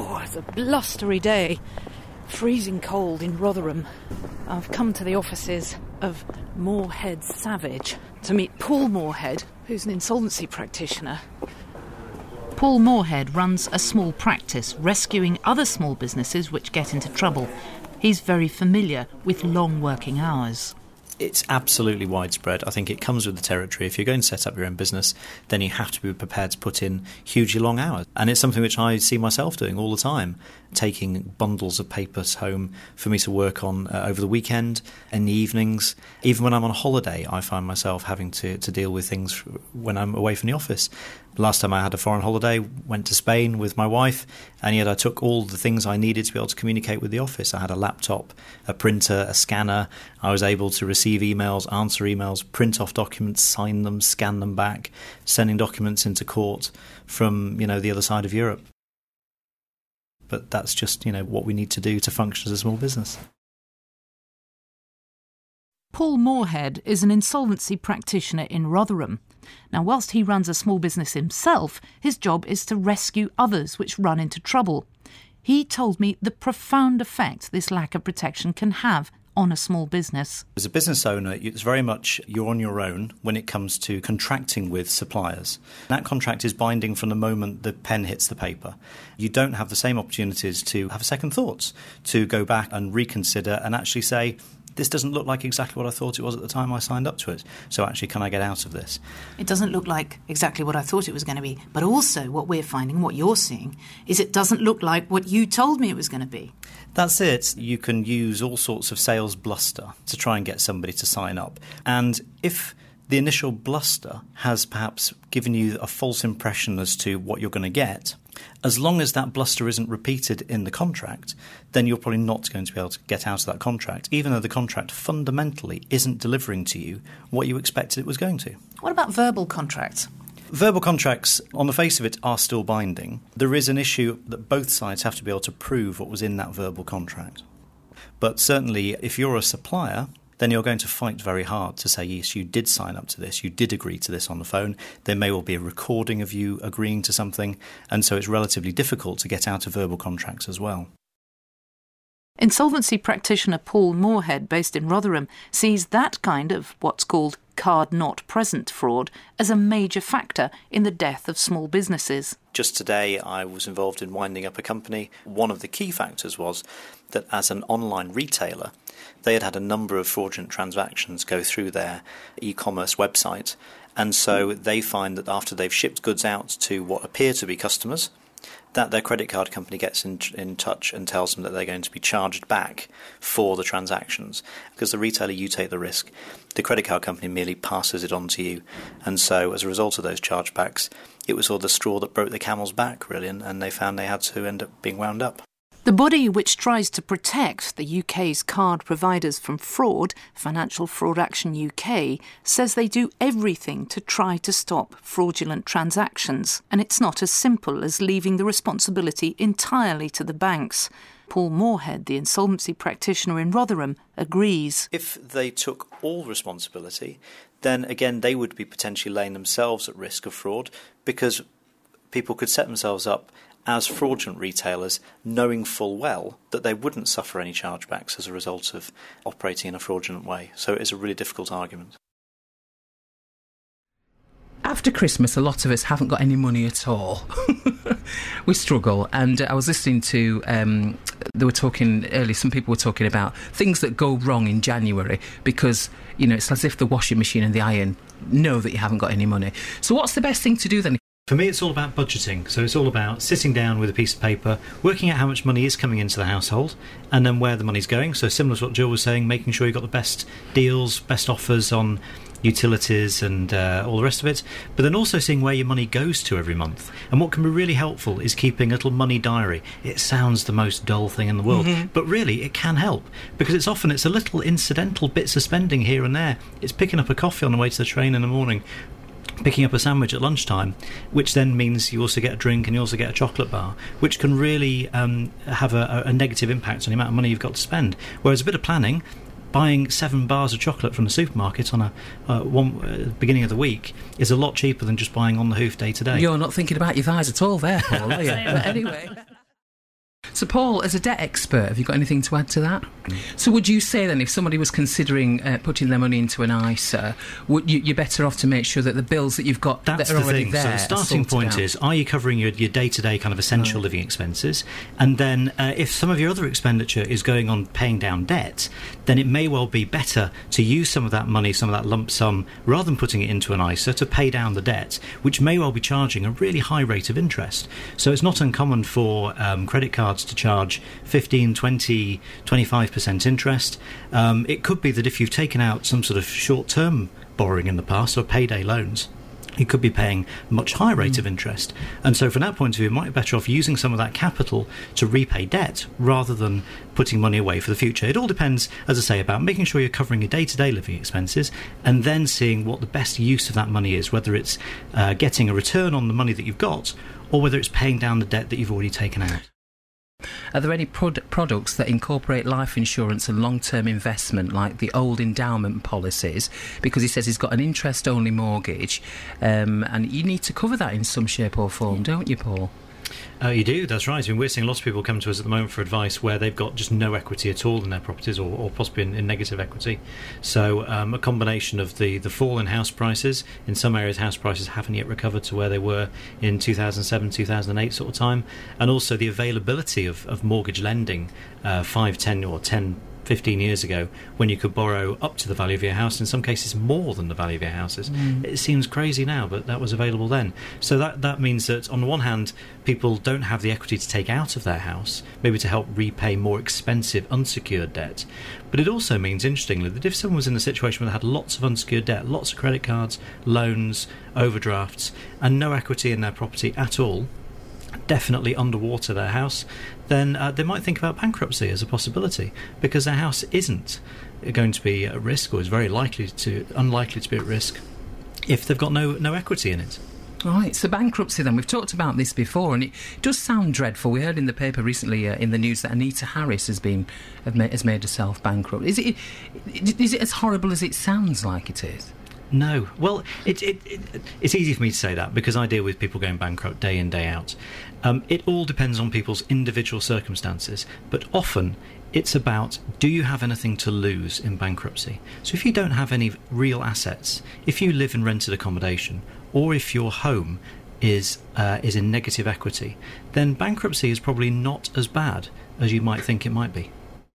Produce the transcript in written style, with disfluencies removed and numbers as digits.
Oh, it's a blustery day. Freezing cold in Rotherham. I've come to the offices of Moorhead Savage to meet Paul Moorhead, who's an insolvency practitioner. Paul Moorhead runs a small practice rescuing other small businesses which get into trouble. He's very familiar with long working hours. It's absolutely widespread. I think it comes with the territory. If you're going to set up your own business, then you have to be prepared to put in hugely long hours. And it's something which I see myself doing all the time, taking bundles of papers home for me to work on over the weekend, in the evenings. Even when I'm on holiday, I find myself having to deal with things when I'm away from the office. Last time I had a foreign holiday, went to Spain with my wife, and yet I took all the things I needed to be able to communicate with the office. I had a laptop, a printer, a scanner. I was able to receive emails, answer emails, print off documents, sign them, scan them back, sending documents into court from, the other side of Europe. But that's just, what we need to do to function as a small business. Paul Moorhead is an insolvency practitioner in Rotherham. Now, whilst he runs a small business himself, his job is to rescue others which run into trouble. He told me the profound effect this lack of protection can have on a small business. As a business owner, it's very much you're on your own when it comes to contracting with suppliers. That contract is binding from the moment the pen hits the paper. You don't have the same opportunities to have second thoughts, to go back and reconsider and actually say, this doesn't look like exactly what I thought it was at the time I signed up to it. So actually, can I get out of this? It doesn't look like exactly what I thought it was going to be. But also what we're finding, what you're seeing, is it doesn't look like what you told me it was going to be. That's it. You can use all sorts of sales bluster to try and get somebody to sign up. And if the initial bluster has perhaps given you a false impression as to what you're going to get, as long as that bluster isn't repeated in the contract, then you're probably not going to be able to get out of that contract, even though the contract fundamentally isn't delivering to you what you expected it was going to. What about verbal contracts? Verbal contracts, on the face of it, are still binding. There is an issue that both sides have to be able to prove what was in that verbal contract. But certainly, if you're a supplier, then you're going to fight very hard to say, yes, you did sign up to this, you did agree to this on the phone. There may well be a recording of you agreeing to something, and so it's relatively difficult to get out of verbal contracts as well. Insolvency practitioner Paul Moorhead, based in Rotherham, sees that kind of what's called card not present fraud as a major factor in the death of small businesses. Just today I was involved in winding up a company. One of the key factors was that as an online retailer, they had a number of fraudulent transactions go through their e-commerce website, and so they find that after they've shipped goods out to what appear to be customers, that their credit card company gets in touch and tells them that they're going to be charged back for the transactions. Because the retailer, you take the risk. The credit card company merely passes it on to you. And so as a result of those chargebacks, it was sort of the straw that broke the camel's back, really, and they found they had to end up being wound up. The body which tries to protect the UK's card providers from fraud, Financial Fraud Action UK, says they do everything to try to stop fraudulent transactions. And it's not as simple as leaving the responsibility entirely to the banks. Paul Moorhead, the insolvency practitioner in Rotherham, agrees. If they took all responsibility, then again they would be potentially laying themselves at risk of fraud, because people could set themselves up as fraudulent retailers, knowing full well that they wouldn't suffer any chargebacks as a result of operating in a fraudulent way. So it is a really difficult argument. After Christmas, a lot of us haven't got any money at all. We struggle. And I was listening to, they were talking earlier, some people were talking about things that go wrong in January because, it's as if the washing machine and the iron know that you haven't got any money. So what's the best thing to do then? For me, it's all about budgeting. So it's all about sitting down with a piece of paper, working out how much money is coming into the household, and then where the money's going. So similar to what Jill was saying, making sure you've got the best deals, best offers on utilities and all the rest of it, but then also seeing where your money goes to every month. And what can be really helpful is keeping a little money diary. It sounds the most dull thing in the world, but really it can help, because it's a little incidental bits of spending here and there. It's picking up a coffee on the way to the train in the morning, picking up a sandwich at lunchtime, which then means you also get a drink and you also get a chocolate bar, which can really have a negative impact on the amount of money you've got to spend. Whereas a bit of planning, buying 7 bars of chocolate from the supermarket on a beginning of the week is a lot cheaper than just buying on the hoof day to day. You're not thinking about your thighs at all there, Paul, are you? But anyway. So, Paul, as a debt expert, have you got anything to add to that? So would you say then, if somebody was considering putting their money into an ISA, you're better off to make sure that the bills that you've got That's that are the already thing. there So the starting point out? is, are you covering your day-to-day kind of essential living expenses? And then if some of your other expenditure is going on paying down debt, then it may well be better to use some of that money, some of that lump sum, rather than putting it into an ISA to pay down the debt, which may well be charging a really high rate of interest. So it's not uncommon for credit cards to charge 15, 20, 25% interest. It could be that if you've taken out some sort of short-term borrowing in the past, or payday loans, you could be paying a much higher rate of interest. And so from that point of view, you might be better off using some of that capital to repay debt rather than putting money away for the future. It all depends, as I say, about making sure you're covering your day-to-day living expenses and then seeing what the best use of that money is, whether it's getting a return on the money that you've got or whether it's paying down the debt that you've already taken out. Are there any products that incorporate life insurance and long-term investment, like the old endowment policies? Because he says he's got an interest-only mortgage, and you need to cover that in some shape or form, don't you, Paul? You do, that's right. I mean, we're seeing lots of people come to us at the moment for advice where they've got just no equity at all in their properties, or possibly in negative equity. So a combination of the fall in house prices. In some areas, house prices haven't yet recovered to where they were in 2007, 2008 sort of time, and also the availability of mortgage lending 5, 10 or 10, 15 years ago, when you could borrow up to the value of your house, in some cases more than the value of your houses. It seems crazy now, but that was available then. So that means that on the one hand, people don't have the equity to take out of their house, maybe to help repay more expensive unsecured debt. But it also means, interestingly, that if someone was in a situation where they had lots of unsecured debt, lots of credit cards, loans, overdrafts, and no equity in their property at all, definitely underwater their house, then they might think about bankruptcy as a possibility, because their house isn't going to be at risk, or is very unlikely to be at risk, if they've got no equity in it. Right, so bankruptcy then. We've talked about this before, and it does sound dreadful. We heard in the paper recently, in the news, that Anita Harris has made herself bankrupt. Is it as horrible as it sounds like it is? No. Well, it's easy for me to say that because I deal with people going bankrupt day in, day out. It all depends on people's individual circumstances, but often it's about, do you have anything to lose in bankruptcy? So if you don't have any real assets, if you live in rented accommodation, or if your home is in negative equity, then bankruptcy is probably not as bad as you might think it might be.